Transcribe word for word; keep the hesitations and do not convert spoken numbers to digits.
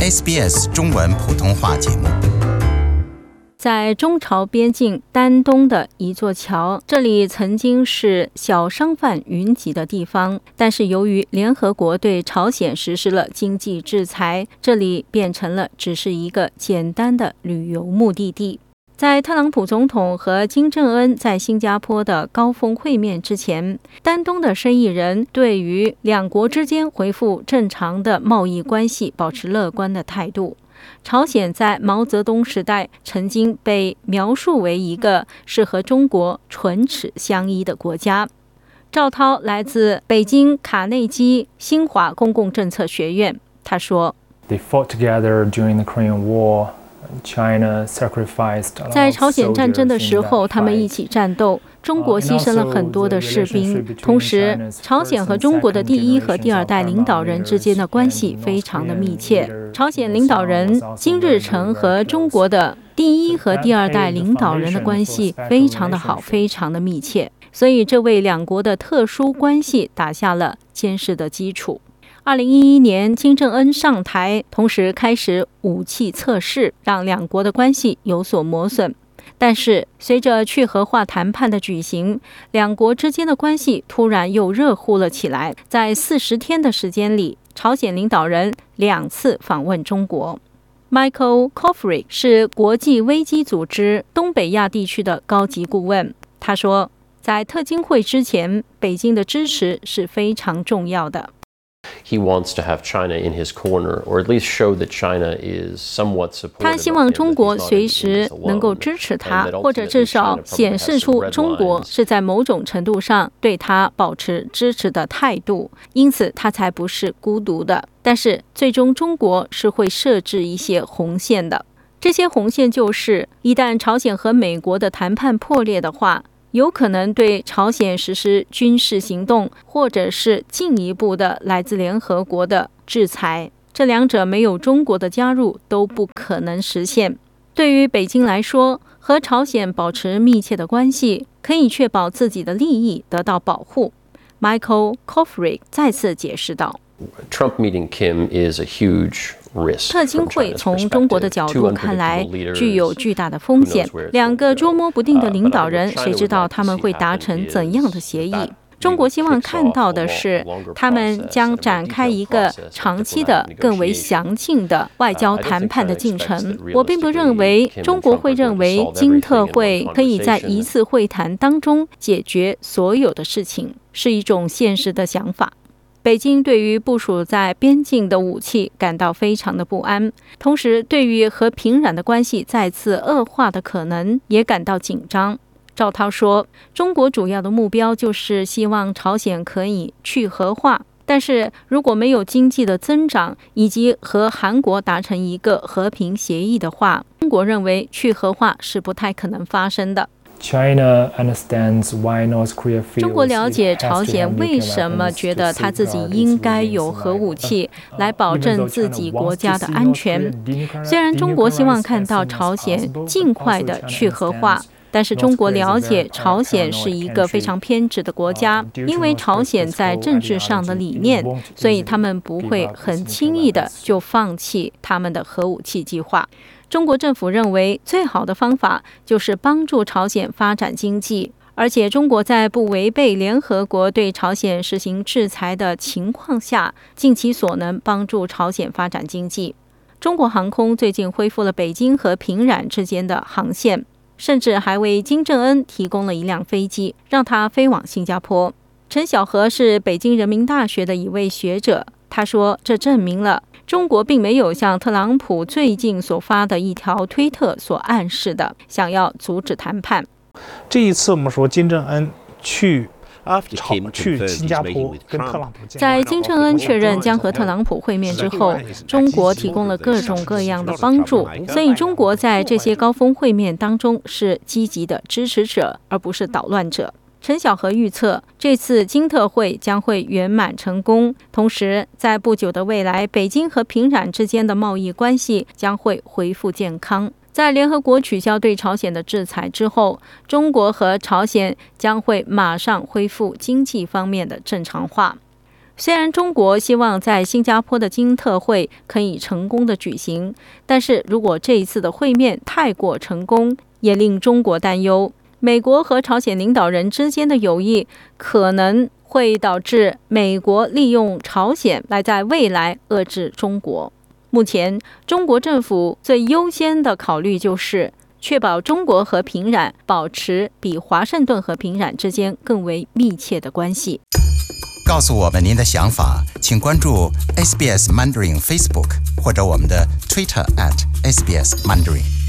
S B S 中文普通话节目。 在中朝边境丹东的一座桥，这里曾经是小商贩云集的地方，但是由于联合国对朝鲜实施了经济制裁，这里变成了只是一个简单的旅游目的地。在特朗普总统和金正恩在新加坡的高峰会面之前，丹东的生意人对于两国之间恢复正常的贸易关系保持乐观的态度。朝鲜在毛泽东时代曾经被描述为一个是和中国唇齿相依的国家。赵涛来自北京卡内基新华公共政策学院，他说 They fought together during the Korean War.China sacrificed 在朝鲜战争的时候，他们一起战斗，中国牺牲了很多的士兵。同时，朝鲜和中国的第一和第二代领导人之间的关系非常的密切。朝鲜领导人金日成和中国的第一和第二代领导人的关系非常的好，非常的密切，所以这为两国的特殊关系打下了坚实的基础。二零一一年，金正恩上台，同时开始武器测试，让两国的关系有所磨损。但是，随着去核化谈判的举行，两国之间的关系突然又热乎了起来。在四十天的时间里，朝鲜领导人两次访问中国。Michael Kofrick 是国际危机组织东北亚地区的高级顾问。他说，在特金会之前，北京的支持是非常重要的。 He wants to have China in his corner, or at least show that China is somewhat supportive. 他希望中国随时能够支持他，或者至少显示出中国是在某种程度上对他保持支持的态度，因此他才不是孤独的。但是最终中国是会设置一些红线的，这些红线就是一旦朝鲜和美国的谈判破裂的话，有可能对朝鲜实施军事行动，或者是进一步的来自联合国的制裁，这两者没有中国的加入都不可能实现。对于北京来说，和朝鲜保持密切的关系，可以确保自己的利益得到保护。Michael Kofrick 再次解释道 Trump meeting Kim is a huge 特金会从中国的角度看来具有巨大的风险，两个捉摸不定的领导人，谁知道他们会达成怎样的协议？中国希望看到的是，他们将展开一个长期的、更为详尽的外交谈判的进程。我并不认为中国会认为金特会可以在一次会谈当中解决所有的事情，是一种现实的想法。北京对于部署在边境的武器感到非常的不安，同时对于和平壤的关系再次恶化的可能也感到紧张。赵涛说，中国主要的目标就是希望朝鲜可以去核化，但是如果没有经济的增长以及和韩国达成一个和平协议的话，中国认为去核化是不太可能发生的。 China understands why North Korea feels 中国了解朝鲜为什么觉得他自己应该有核武器来保证自己国家的安全。虽然中国希望看到朝鲜尽快的去核化，但是中国了解朝鲜是一个非常偏执的国家，因为朝鲜在政治上的理念，所以他们不会很轻易的就放弃他们的核武器计划。中国政府认为最好的方法就是帮助朝鲜发展经济，而且中国在不违背联合国对朝鲜实行制裁的情况下，尽其所能帮助朝鲜发展经济。中国航空最近恢复了北京和平壤之间的航线，甚至还为金正恩提供了一辆飞机，让他飞往新加坡。陈晓和是北京人民大学的一位学者，他说，这证明了中国并没有像特朗普最近所发的一条推特所暗示的，想要阻止谈判。 这一次我们说金正恩去去新加坡跟特朗普见面， 在金正恩确认将和特朗普会面之后，中国提供了各种各样的帮助，所以中国在这些高峰会面当中是积极的支持者，而不是捣乱者。陈晓和预测，这次金特会将会圆满成功，同时在不久的未来，北京和平壤之间的贸易关系将会恢复健康。在联合国取消对朝鲜的制裁之后，中国和朝鲜将会马上恢复经济方面的正常化。 虽然中国希望在新加坡的金特会可以成功的举行，但是如果这一次的会面太过成功，也令中国担忧。美国和朝鲜领导人之间的友谊可能会导致美国利用朝鲜来在未来遏制中国。目前，中国政府最优先的考虑就是确保中国和平壤保持比华盛顿和平壤之间更为密切的关系。 告诉我们您的想法，请关注 S B S Mandarin Facebook 或者我们的 Twitter at S B S Mandarin。